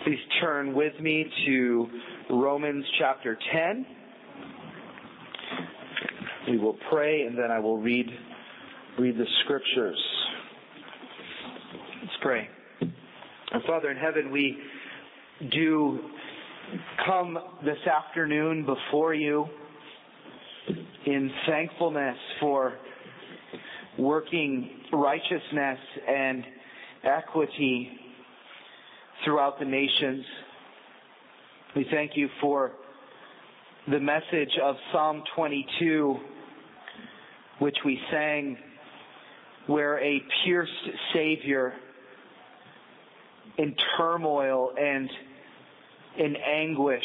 Please turn with me to Romans chapter 10. We will pray and then I will read the scriptures. Let's pray. Our Father in heaven, we do come this afternoon before you in thankfulness for working righteousness and equity throughout the nations. We thank you for the message of Psalm 22, which we sang, where a pierced Savior in turmoil and in anguish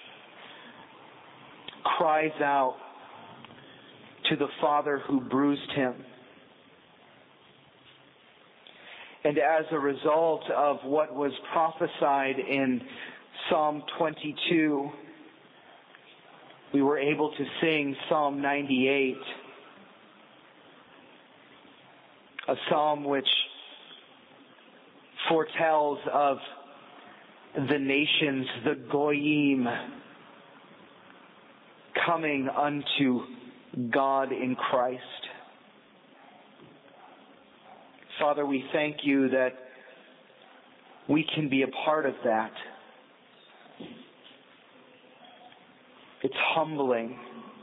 cries out to the Father who bruised him. And as a result of what was prophesied in Psalm 22, we were able to sing Psalm 98, a psalm which foretells of the nations, the Goyim, coming unto God in Christ. Father, we thank you that we can be a part of that. It's humbling.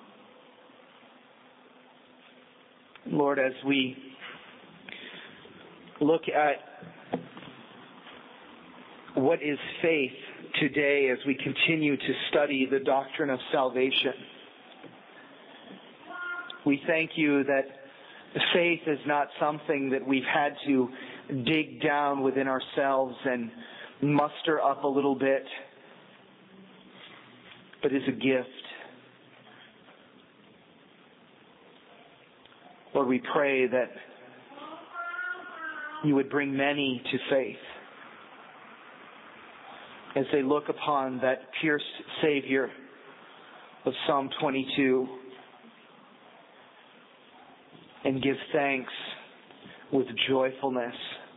Lord, as we look at what is faith today, as we continue to study the doctrine of salvation, we thank you that faith is not something that we've had to dig down within ourselves and muster up a little bit, but is a gift. Lord, we pray that you would bring many to faith as they look upon that pierced Savior of Psalm 22 and give thanks with joyfulness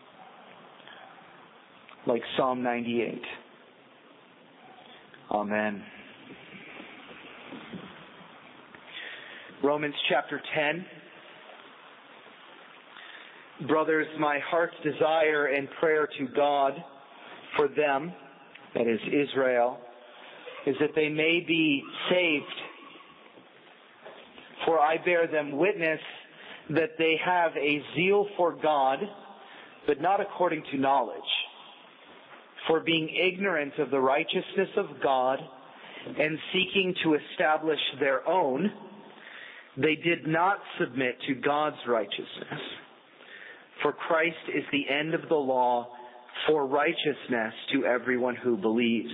like Psalm 98. Amen. Romans chapter 10. Brothers, my heart's desire and prayer to God for them, that is Israel, is that they may be saved. For I bear them witness that they have a zeal for God, but not according to knowledge. For being ignorant of the righteousness of God and seeking to establish their own, they did not submit to God's righteousness. For Christ is the end of the law for righteousness to everyone who believes.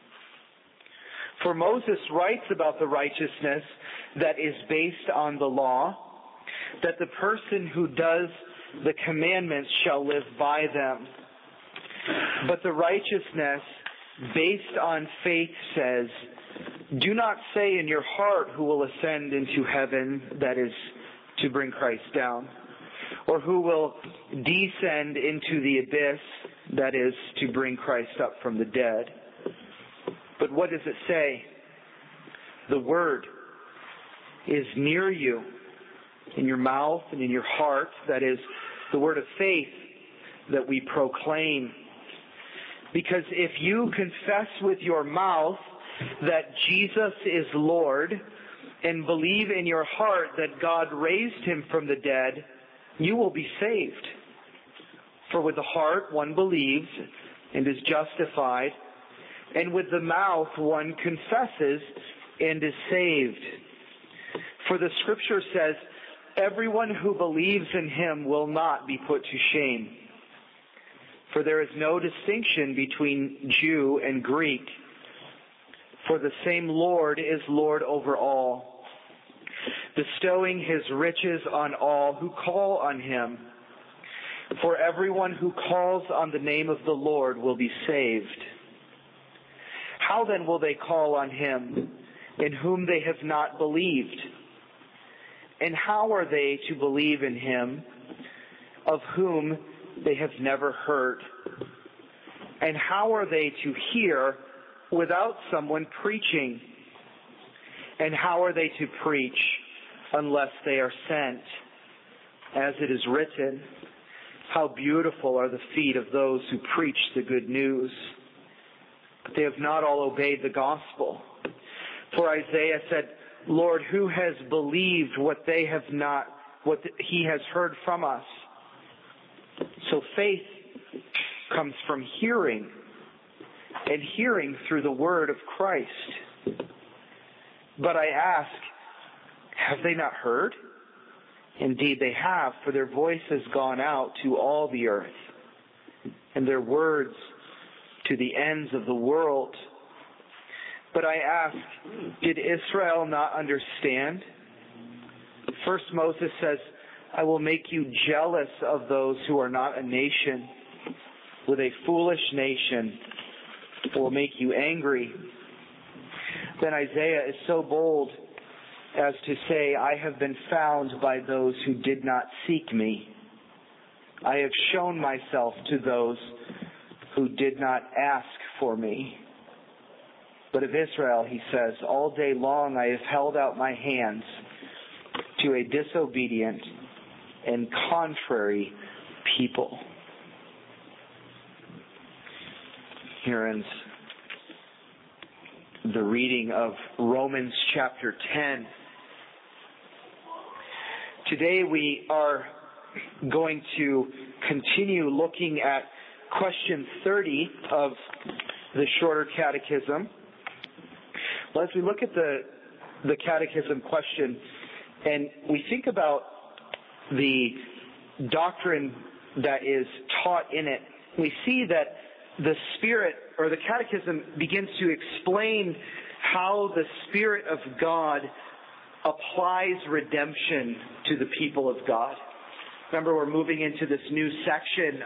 For Moses writes about the righteousness that is based on the law, that the person who does the commandments shall live by them. But the righteousness based on faith says, do not say in your heart who will ascend into heaven, that is, to bring Christ down, or who will descend into the abyss, that is, to bring Christ up from the dead. But what does it say? The word is near you, in your mouth and in your heart, that is, the word of faith that we proclaim. Because if you confess with your mouth that Jesus is Lord and believe in your heart that God raised him from the dead, you will be saved. For with the heart one believes and is justified, and with the mouth one confesses and is saved. For the scripture says, everyone who believes in him will not be put to shame. For there is no distinction between Jew and Greek. For the same Lord is Lord over all, bestowing his riches on all who call on him. For everyone who calls on the name of the Lord will be saved. How then will they call on him in whom they have not believed? And how are they to believe in him of whom they have never heard? And how are they to hear without someone preaching? And how are they to preach unless they are sent? As it is written, how beautiful are the feet of those who preach the good news. But they have not all obeyed the gospel. For Isaiah said, Lord, who has believed what he has heard from us? So faith comes from hearing, and hearing through the word of Christ. But I ask, have they not heard? Indeed they have, for their voice has gone out to all the earth, and their words to the ends of the world. But I ask, did Israel not understand? First Moses says, I will make you jealous of those who are not a nation. With a foolish nation, it will make you angry. Then Isaiah is so bold as to say, I have been found by those who did not seek me. I have shown myself to those who did not ask for me. But of Israel, he says, all day long I have held out my hands to a disobedient and contrary people. Here ends the reading of Romans chapter 10. Today we are going to continue looking at question 30 of the shorter catechism. Well, as we look at the catechism question and we think about the doctrine that is taught in it, we see that the Spirit, or the catechism, begins to explain how the Spirit of God applies redemption to the people of God. Remember, we're moving into this new section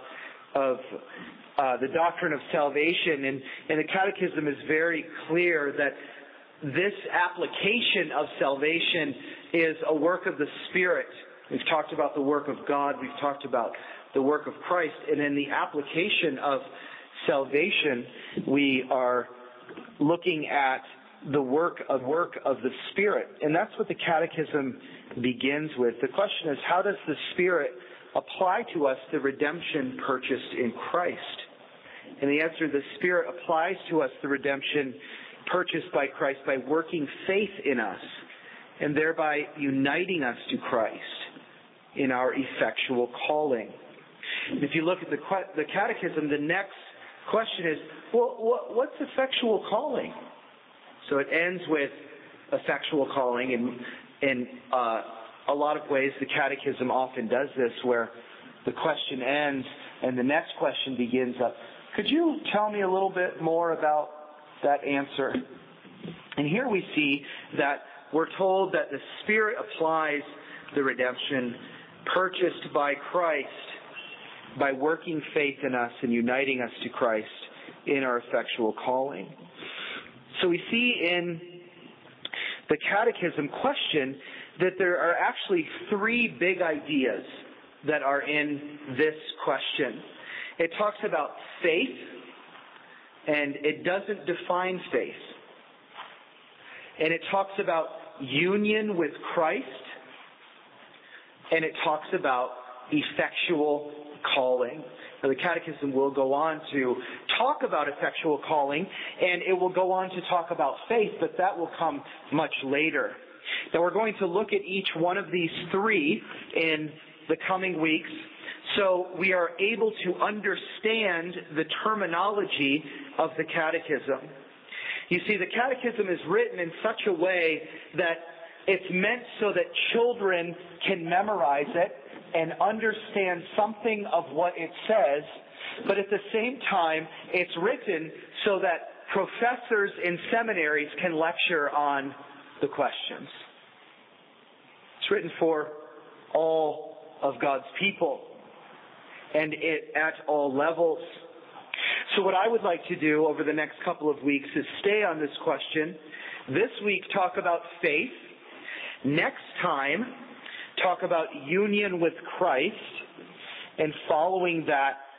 of the doctrine of salvation, and the catechism is very clear that this application of salvation is a work of the Spirit. We've talked about the work of God, we've talked about the work of Christ, and in the application of salvation, we are looking at the work of the Spirit. And that's what the catechism begins with. The question is, how does the Spirit apply to us the redemption purchased in Christ? And the answer, the Spirit applies to us the redemption purchased by Christ by working faith in us and thereby uniting us to Christ in our effectual calling. And if you look at the catechism, the next question is, well, what's effectual calling? So it ends with effectual calling, and in a lot of ways the catechism often does this, where the question ends and the next question begins up. Could you tell me a little bit more about that answer? And here we see that we're told that the Spirit applies the redemption purchased by Christ by working faith in us and uniting us to Christ in our effectual calling. So we see in the catechism question that there are actually three big ideas that are in this question. It talks about faith, and it doesn't define faith. And it talks about union with Christ, and it talks about effectual calling. Now, the catechism will go on to talk about effectual calling, and it will go on to talk about faith, but that will come much later. Now, we're going to look at each one of these three in the coming weeks, so we are able to understand the terminology of the catechism. You see, the catechism is written in such a way that it's meant so that children can memorize it and understand something of what it says, but at the same time, it's written so that professors in seminaries can lecture on the questions. It's written for all of God's people, and it at all levels. So what I would like to do over the next couple of weeks is stay on this question. This week, talk about faith. Next time, talk about union with Christ. And following that,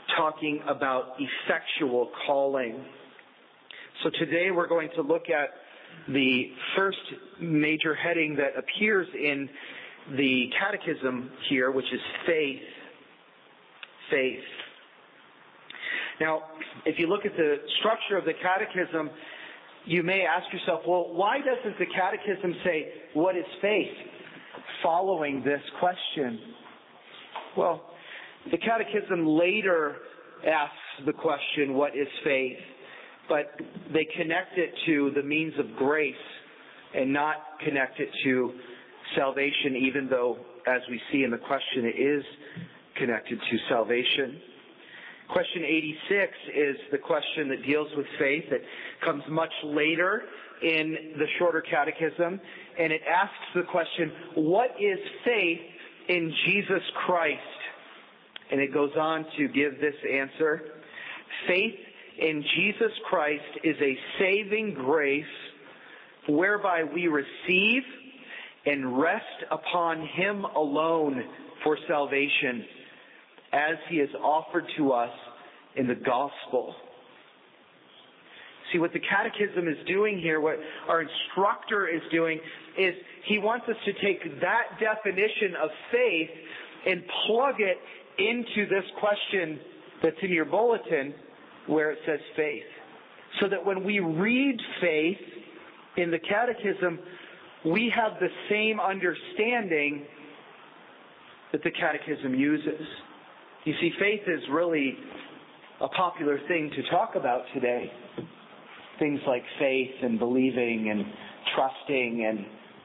talking about effectual calling. So today we're going to look at the first major heading that appears in the catechism here, which is faith. Faith. Now, if you look at the structure of the catechism, you may ask yourself, well, why doesn't the catechism say, what is faith? Following this question. Well, the catechism later asks the question, what is faith? But they connect it to the means of grace and not connect it to salvation, even though, as we see in the question, it is connected to salvation. Question 86 is the question that deals with faith. It comes much later in the shorter catechism, and it asks the question, what is faith in Jesus Christ? And it goes on to give this answer. Faith in Jesus Christ is a saving grace whereby we receive and rest upon Him alone for salvation, as He is offered to us in the gospel. See, what the catechism is doing here, what our instructor is doing, is he wants us to take that definition of faith and plug it into this question that's in your bulletin where it says faith. So that when we read faith in the catechism, we have the same understanding that the catechism uses. You see, faith is really a popular thing to talk about today. Things like faith and believing and trusting. And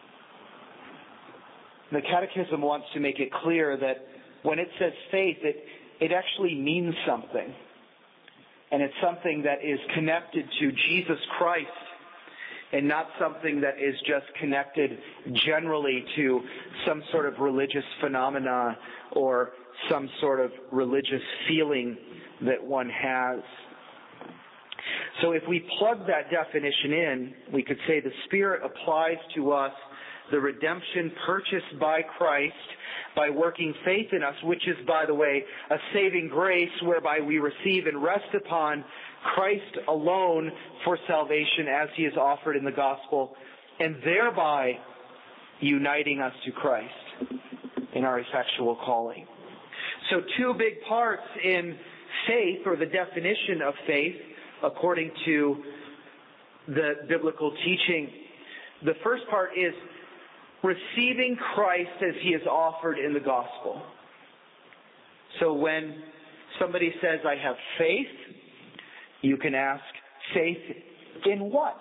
the catechism wants to make it clear that when it says faith, it actually means something. And it's something that is connected to Jesus Christ and not something that is just connected generally to some sort of religious phenomena or some sort of religious feeling that one has. So if we plug that definition in, we could say the Spirit applies to us the redemption purchased by Christ by working faith in us, which is, by the way, a saving grace whereby we receive and rest upon Christ alone for salvation as He is offered in the gospel, and thereby uniting us to Christ in our effectual calling. So two big parts in faith, or the definition of faith, according to the biblical teaching. The first part is receiving Christ as He is offered in the gospel. So when somebody says, I have faith, you can ask, faith in what?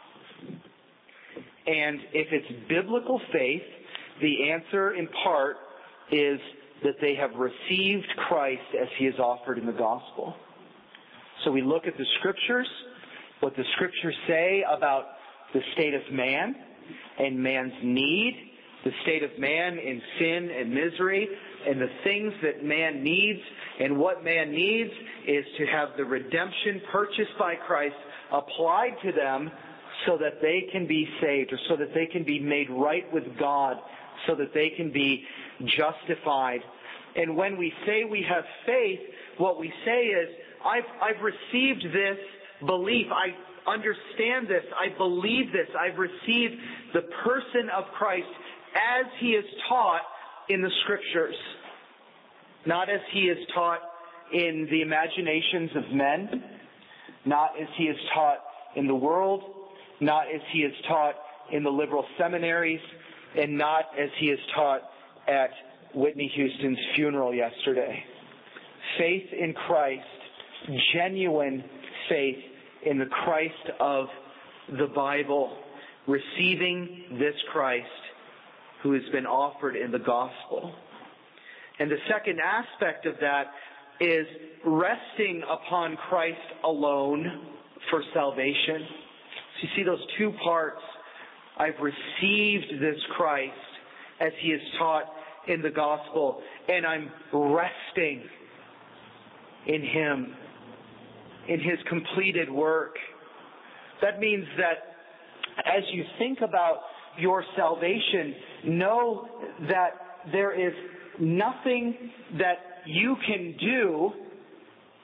And if it's biblical faith, the answer in part is that they have received Christ as He is offered in the gospel. So we look at the Scriptures, what the Scriptures say about the state of man and man's need, the state of man in sin and misery, and the things that man needs. And what man needs is to have the redemption purchased by Christ applied to them so that they can be saved, or so that they can be made right with God, so that they can be justified. And when we say we have faith, what we say is, I've received this belief. I understand this. I believe this. I've received the person of Christ as He is taught in the Scriptures. Not as He is taught in the imaginations of men. Not as He is taught in the world. Not as He is taught in the liberal seminaries. And not as He is taught at Whitney Houston's funeral yesterday. Faith in Christ, genuine faith in the Christ of the Bible, receiving this Christ who has been offered in the gospel. And the second aspect of that is resting upon Christ alone for salvation. So you see those two parts. I've received this Christ as He is taught in the gospel, and I'm resting in Him, in His completed work. That means that as you think about your salvation, know that there is nothing that you can do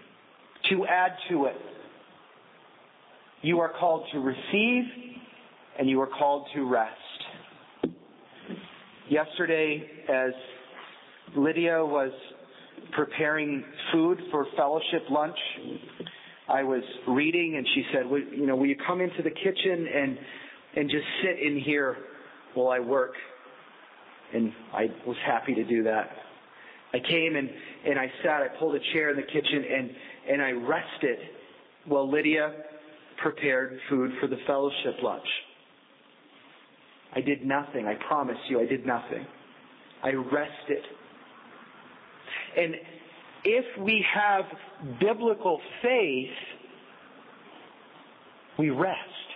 to add to it. You are called to receive, and you are called to rest. Yesterday, as Lydia was preparing food for fellowship lunch, I was reading, and she said, will you come into the kitchen and just sit in here while I work? And I was happy to do that. I came and I sat, I pulled a chair in the kitchen and I rested while Lydia prepared food for the fellowship lunch. I did nothing. I promise you, I did nothing. I rested. And if we have biblical faith, we rest.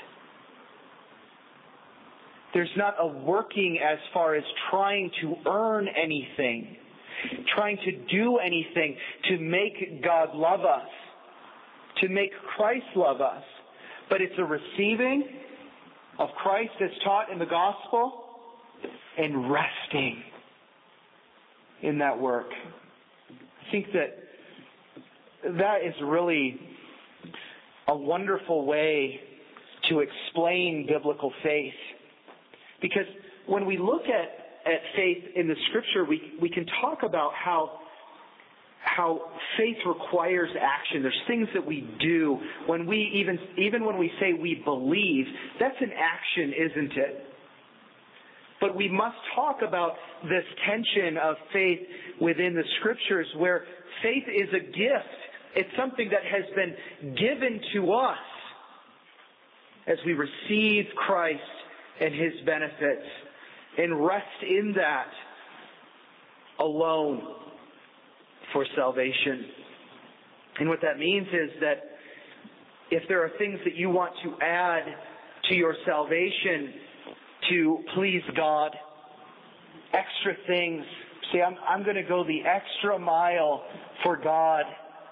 There's not a working as far as trying to earn anything, trying to do anything to make God love us, to make Christ love us. But it's a receiving of Christ as taught in the gospel and resting in that work. I think that is really a wonderful way to explain biblical faith. Because when we look at faith in the Scripture, we can talk about how faith requires action. There's things that we do when we even when we say we believe, that's an action, isn't it? But we must talk about this tension of faith within the Scriptures, where faith is a gift. It's something that has been given to us as we receive Christ and His benefits and rest in that alone for salvation. And what that means is that if there are things that you want to add to your salvation to please God, extra things, say, I'm going to go the extra mile for God,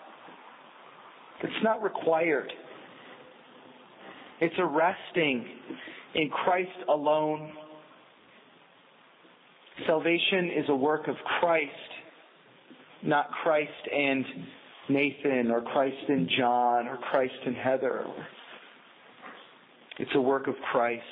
it's not required. It's a resting in Christ alone. Salvation is a work of Christ, not Christ and Nathan or Christ and John or Christ and Heather. It's a work of Christ.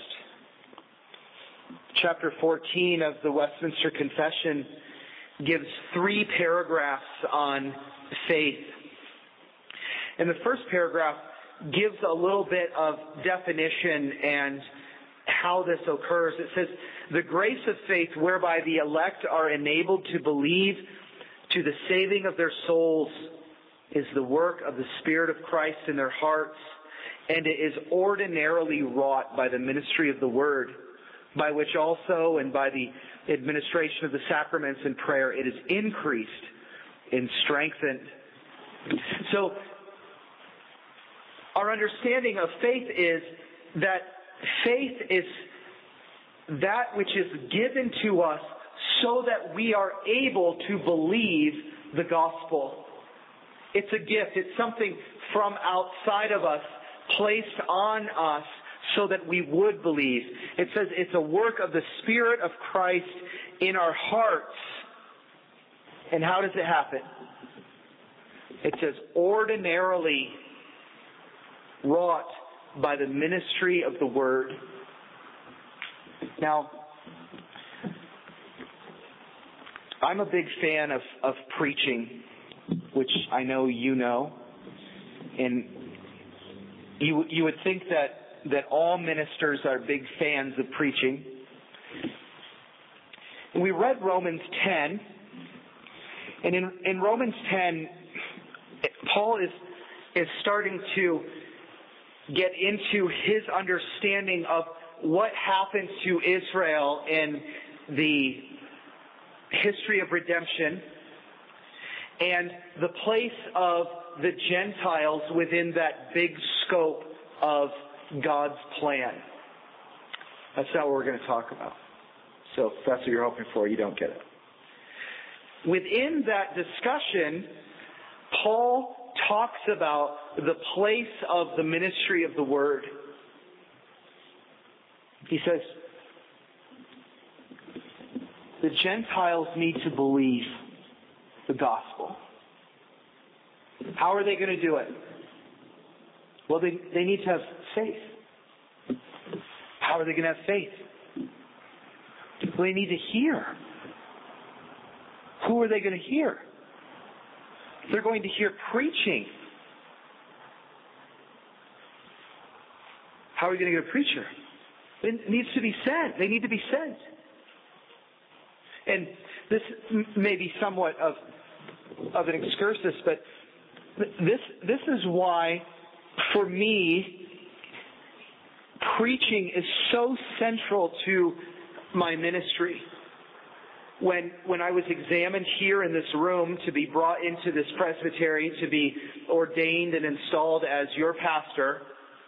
Chapter 14 of the Westminster Confession gives 3 paragraphs on faith. And the first paragraph gives a little bit of definition and how this occurs. It says, the grace of faith whereby the elect are enabled to believe to the saving of their souls is the work of the Spirit of Christ in their hearts, and it is ordinarily wrought by the ministry of the Word, by which also and by the administration of the sacraments and prayer it is increased and strengthened. So, our understanding of faith is that faith is that which is given to us so that we are able to believe the gospel. It's a gift. It's something from outside of us placed on us so that we would believe. It says it's a work of the Spirit of Christ in our hearts. And how does it happen? It says ordinarily wrought by the ministry of the Word. Now, I'm a big fan of preaching, which I know you know. And you would think that all ministers are big fans of preaching. And we read Romans 10. And in Romans 10, Paul is starting to get into his understanding of what happened to Israel in the history of redemption and the place of the Gentiles within that big scope of God's plan. That's not what we're going to talk about. So if that's what you're hoping for, you don't get it. Within that discussion, Paul talks about the place of the ministry of the Word. He says, the Gentiles need to believe the gospel. How are they going to do it? Well, they need to have faith. How are they going to have faith? Well, they need to hear. Who are they going to hear? They're going to hear preaching. How are you going to get a preacher? It needs to be sent. They need to be sent. And this may be somewhat of an excursus, but this is why, for me, preaching is so central to my ministry. When I was examined here in this room to be brought into this presbytery, to be ordained and installed as your pastor,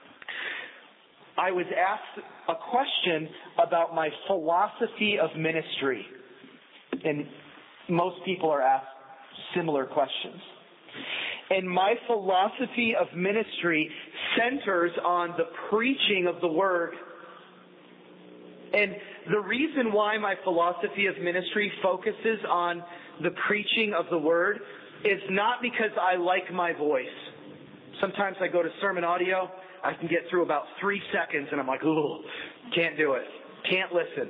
I was asked a question about my philosophy of ministry. And most people are asked similar questions. And my philosophy of ministry centers on the preaching of the Word. And the reason why my philosophy of ministry focuses on the preaching of the Word is not because I like my voice. Sometimes I go to sermon audio, I can get through about 3 seconds and I'm like, ooh, can't do it. Can't listen.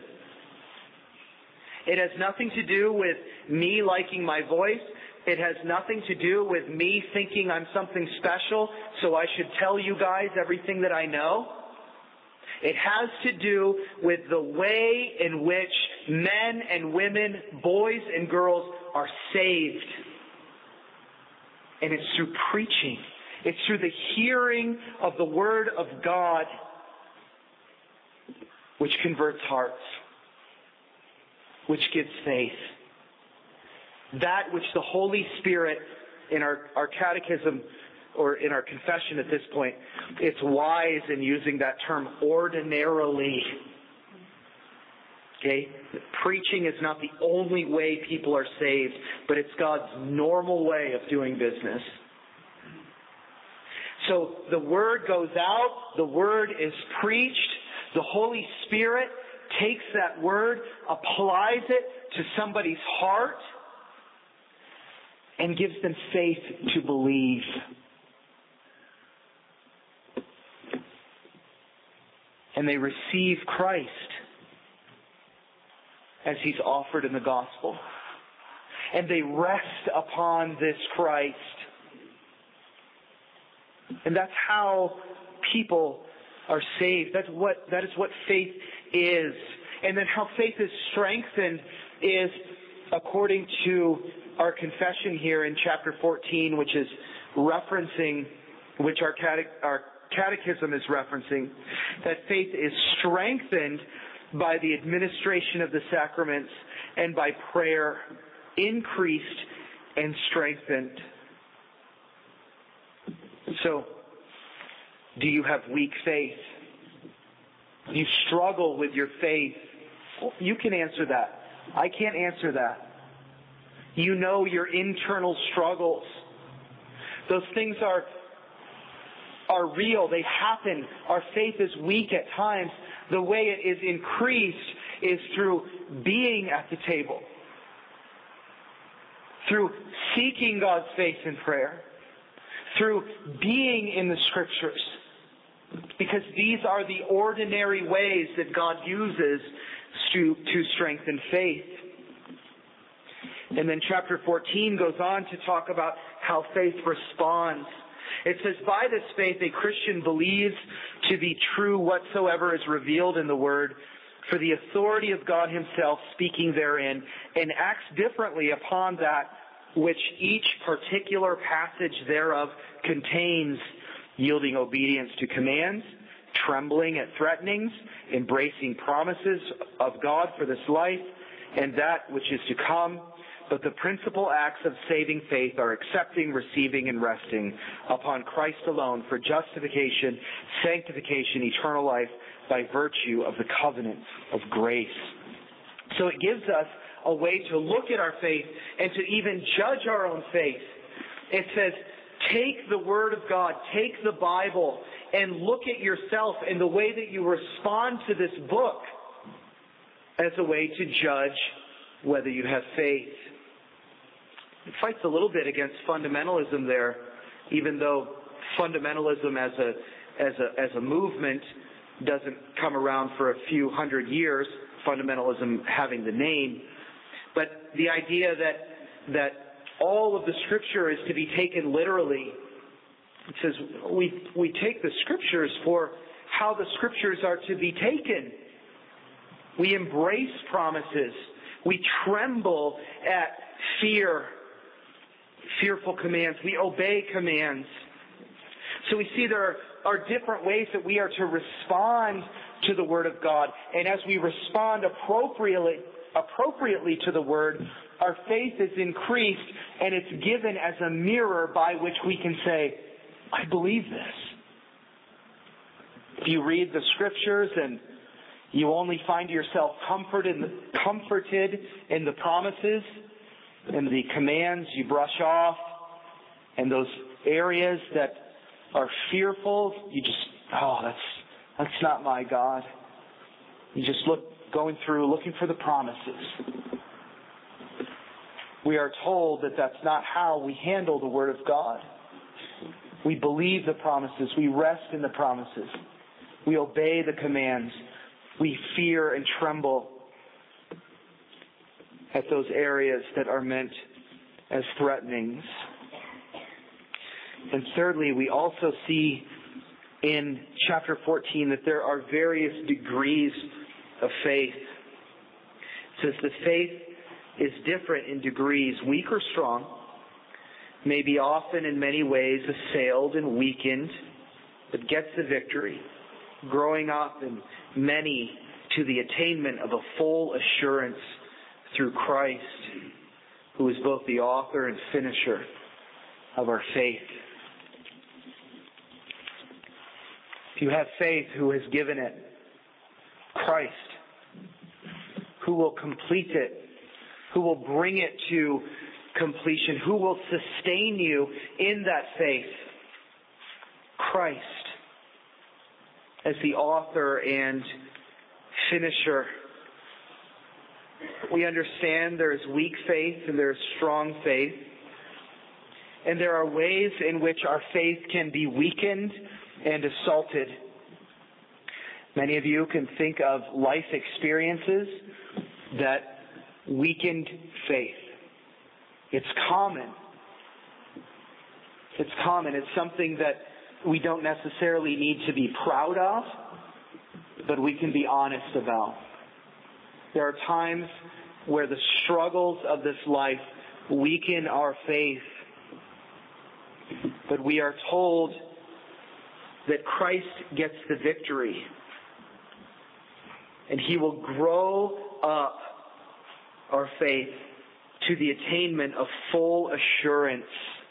It has nothing to do with me liking my voice. It has nothing to do with me thinking I'm something special, so I should tell you guys everything that I know. It has to do with the way in which men and women, boys and girls are saved. And it's through preaching. It's through the hearing of the Word of God which converts hearts, which gives faith. That which the Holy Spirit, in our catechism, or in our confession at this point, it's wise in using that term ordinarily. Okay? Preaching is not the only way people are saved, but it's God's normal way of doing business. So the Word goes out, the Word is preached, the Holy Spirit takes that Word, applies it to somebody's heart, and gives them faith to believe. And they receive Christ as He's offered in the gospel. And they rest upon this Christ. And that's how people are saved. That is what faith is. And then how faith is strengthened is according to our confession here in chapter 14, which our catechism is referencing, that faith is strengthened by the administration of the sacraments and by prayer, increased and strengthened. So, do you have weak faith? Do you struggle with your faith? Well, you can answer that. I can't answer that. You know your internal struggles. Those things are real. They happen. Our faith is weak at times. The way it is increased is through being at the table, through seeking God's face in prayer, through being in the Scriptures, because these are the ordinary ways that God uses to strengthen faith. And then chapter 14 goes on to talk about how faith responds. It says, by this faith a Christian believes to be true whatsoever is revealed in the Word, for the authority of God Himself speaking therein, and acts differently upon that which each particular passage thereof contains, yielding obedience to commands, trembling at threatenings, embracing promises of God for this life and that which is to come. But the principal acts of saving faith are accepting, receiving, and resting upon Christ alone for justification, sanctification, eternal life by virtue of the covenant of grace. So it gives us a way to look at our faith and to even judge our own faith. It says, take the Word of God, take the Bible, and look at yourself and the way that you respond to this book as a way to judge whether you have faith. It fights a little bit against fundamentalism there even though fundamentalism as a movement doesn't come around for a few hundred years, fundamentalism having the name. But the idea that all of the Scripture is to be taken literally. It says we take the Scriptures for how the Scriptures are to be taken. We embrace promises. We tremble at fearful commands. We obey commands. So we see there are different ways that we are to respond to the Word of God. And as we respond appropriately to the Word, our faith is increased and it's given as a mirror by which we can say, I believe this. If you read the Scriptures and you only find yourself comforted in the promises and the commands you brush off, and those areas that are fearful, you just, that's not my God. You just going through looking for the promises. We are told that that's not how we handle the Word of God. We believe the promises. We rest in the promises. We obey the commands. We fear and tremble at those areas that are meant as threatenings. And thirdly, we also see in chapter 14 that there are various degrees of faith. It says the faith is different in degrees, weak or strong, may be often in many ways assailed and weakened, but gets the victory, growing up in many to the attainment of a full assurance through Christ, who is both the author and finisher of our faith. If you have faith, who has given it? Christ. Who will complete it? Who will bring it to completion? Who will sustain you in that faith? Christ, as the author and finisher. We understand there is weak faith and there is strong faith. And there are ways in which our faith can be weakened and assaulted. Many of you can think of life experiences that weakened faith. It's common. It's common. It's something that we don't necessarily need to be proud of, but we can be honest about. There are times where the struggles of this life weaken our faith, but we are told that Christ gets the victory, and He will grow up our faith to the attainment of full assurance,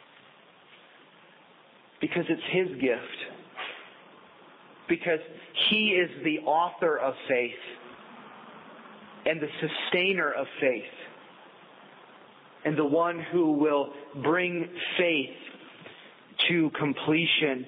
because it's His gift, because He is the author of faith and the sustainer of faith, and the one who will bring faith to completion.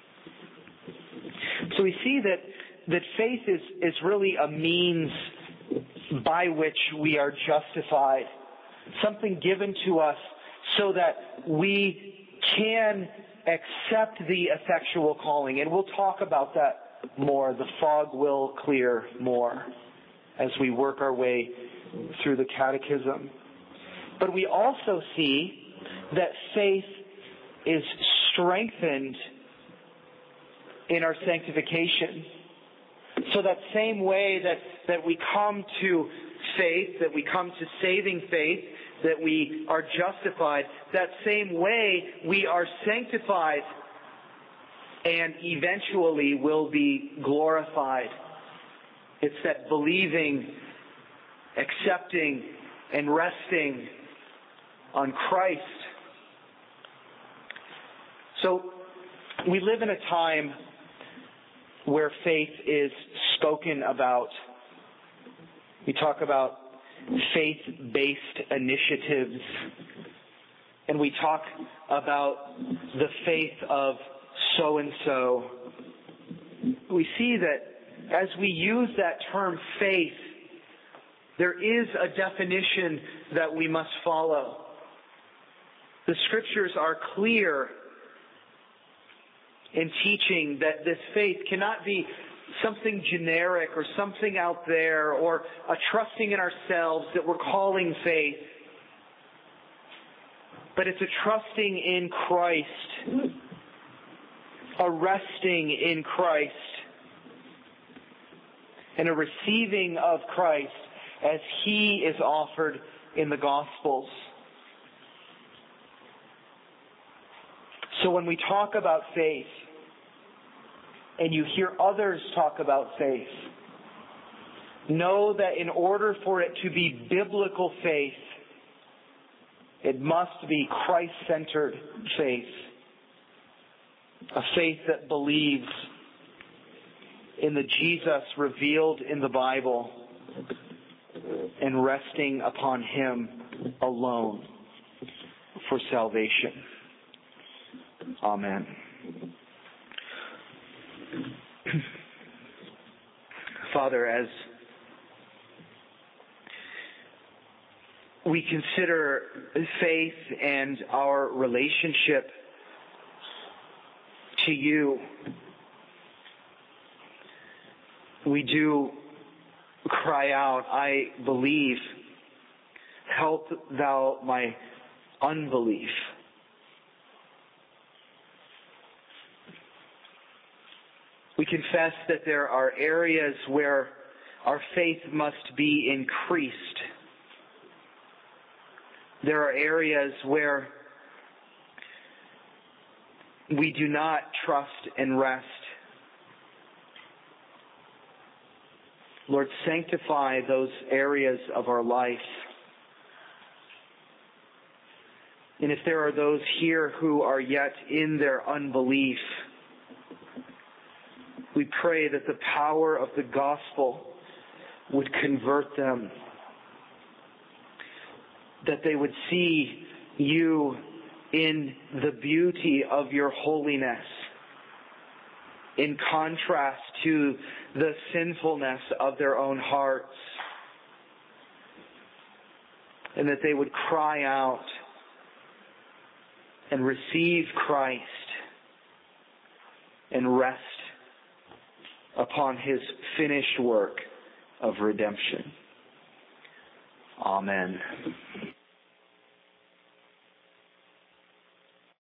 So we see that faith is really a means by which we are justified, something given to us so that we can accept the effectual calling. And we'll talk about that more. The fog will clear more as we work our way through the catechism. But we also see that faith is strengthened in our sanctification. So that same way that we come to faith, that we come to saving faith, that we are justified, that same way we are sanctified and eventually will be glorified. It's that believing, accepting, and resting on Christ. So we live in a time where faith is spoken about. We talk about faith-based initiatives, and we talk about the faith of so-and-so. We see that as we use that term faith, there is a definition that we must follow. The Scriptures are clear in teaching that this faith cannot be something generic or something out there or a trusting in ourselves that we're calling faith. But it's a trusting in Christ, a resting in Christ, and a receiving of Christ as He is offered in the Gospels. So when we talk about faith, and you hear others talk about faith, know that in order for it to be biblical faith, it must be Christ-centered faith. A faith that believes in the Jesus revealed in the Bible and resting upon Him alone for salvation. Amen. Father, as we consider faith and our relationship to You, we do cry out, I believe, help Thou my unbelief. We confess that there are areas where our faith must be increased. There are areas where we do not trust and rest. Lord, sanctify those areas of our life. And if there are those here who are yet in their unbelief, we pray that the power of the gospel would convert them, that they would see You in the beauty of Your holiness, in contrast to the sinfulness of their own hearts, and that they would cry out and receive Christ and rest upon His finished work of redemption. Amen.